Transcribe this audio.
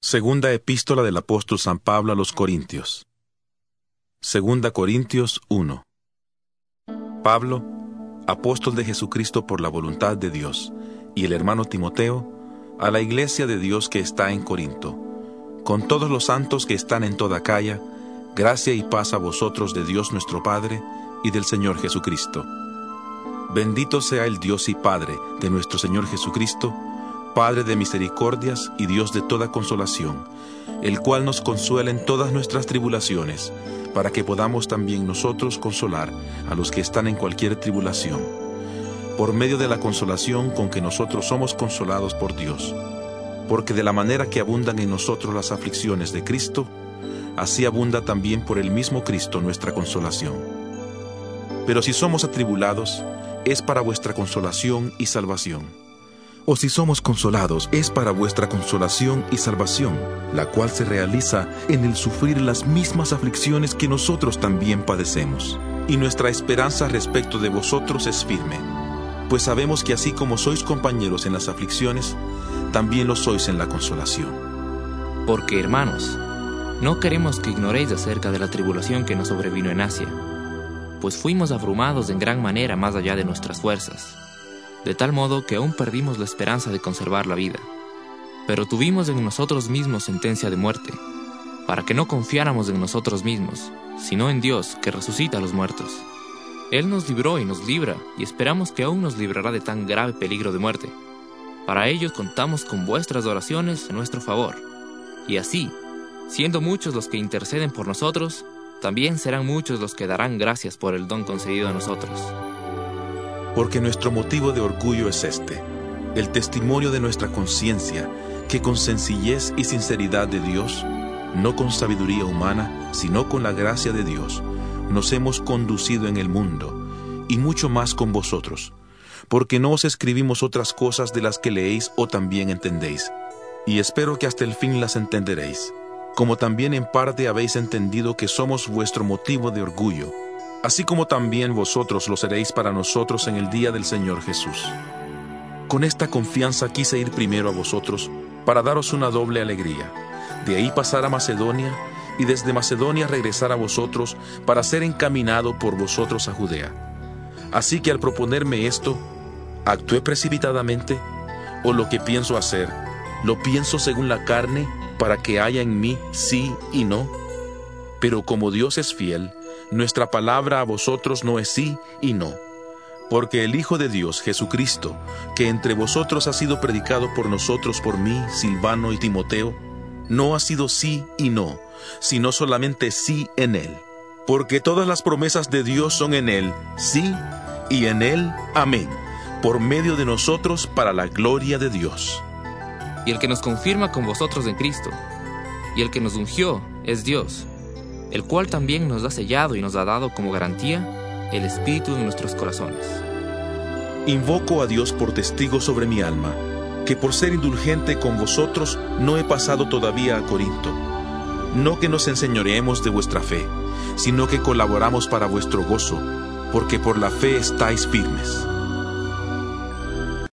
Segunda epístola del apóstol San Pablo a los Corintios. Segunda Corintios 1. Pablo, apóstol de Jesucristo por la voluntad de Dios, y el hermano Timoteo, a la iglesia de Dios que está en Corinto, con todos los santos que están en toda Acaya, gracia y paz a vosotros de Dios nuestro Padre y del Señor Jesucristo. Bendito sea el Dios y Padre de nuestro Señor Jesucristo, Padre de misericordias y Dios de toda consolación, el cual nos consuela en todas nuestras tribulaciones, para que podamos también nosotros consolar a los que están en cualquier tribulación, por medio de la consolación con que nosotros somos consolados por Dios. Porque de la manera que abundan en nosotros las aflicciones de Cristo, así abunda también por el mismo Cristo nuestra consolación. Pero si somos atribulados, es para vuestra consolación y salvación. O si somos consolados, es para vuestra consolación y salvación, la cual se realiza en el sufrir las mismas aflicciones que nosotros también padecemos. Y nuestra esperanza respecto de vosotros es firme, pues sabemos que así como sois compañeros en las aflicciones, también lo sois en la consolación. Porque, hermanos, no queremos que ignoréis acerca de la tribulación que nos sobrevino en Asia, pues fuimos abrumados en gran manera más allá de nuestras fuerzas, de tal modo que aún perdimos la esperanza de conservar la vida. Pero tuvimos en nosotros mismos sentencia de muerte, para que no confiáramos en nosotros mismos, sino en Dios, que resucita a los muertos. Él nos libró y nos libra, y esperamos que aún nos librará de tan grave peligro de muerte. Para ello contamos con vuestras oraciones a nuestro favor, y así, siendo muchos los que interceden por nosotros, también serán muchos los que darán gracias por el don concedido a nosotros. Porque nuestro motivo de orgullo es este, el testimonio de nuestra conciencia, que con sencillez y sinceridad de Dios, no con sabiduría humana, sino con la gracia de Dios, nos hemos conducido en el mundo, y mucho más con vosotros, porque no os escribimos otras cosas de las que leéis o también entendéis, y espero que hasta el fin las entenderéis, como también en parte habéis entendido que somos vuestro motivo de orgullo, así como también vosotros lo seréis para nosotros en el día del Señor Jesús. Con esta confianza quise ir primero a vosotros, para daros una doble alegría, de ahí pasar a Macedonia, y desde Macedonia regresar a vosotros, para ser encaminado por vosotros a Judea. Así que al proponerme esto, ¿actué precipitadamente? ¿O lo que pienso hacer, lo pienso según la carne, para que haya en mí sí y no? Pero como Dios es fiel, nuestra palabra a vosotros no es sí y no. Porque el Hijo de Dios, Jesucristo, que entre vosotros ha sido predicado por nosotros, por mí, Silvano y Timoteo, no ha sido sí y no, sino solamente sí en Él. Porque todas las promesas de Dios son en Él, sí, y en Él, amén, por medio de nosotros para la gloria de Dios. Y el que nos confirma con vosotros en Cristo, y el que nos ungió, es Dios, el cual también nos ha sellado y nos ha dado como garantía el Espíritu en nuestros corazones. Invoco a Dios por testigo sobre mi alma, que por ser indulgente con vosotros no he pasado todavía a Corinto. No que nos enseñoreemos de vuestra fe, sino que colaboramos para vuestro gozo, porque por la fe estáis firmes.